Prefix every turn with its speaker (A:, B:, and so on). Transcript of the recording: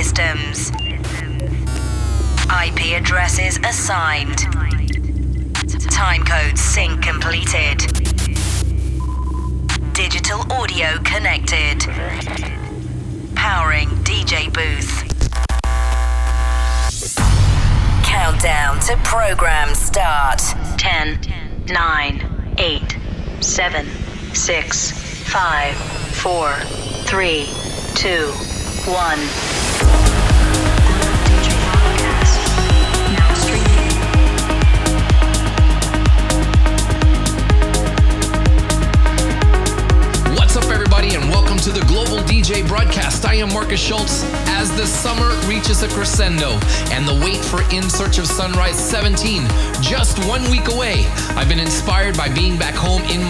A: systems. IP addresses assigned. Timecode sync completed. Digital audio connected. Powering DJ booth. Countdown to program start. 10, 9, 8, 7, 6, 5, 4, 3, 2, 1.
B: What's up, everybody, and welcome to the Global DJ Broadcast. I am Marcus Schultz. As the summer reaches a crescendo and the wait for In Search of Sunrise 17 just 1 week away, I've been inspired by being back home in my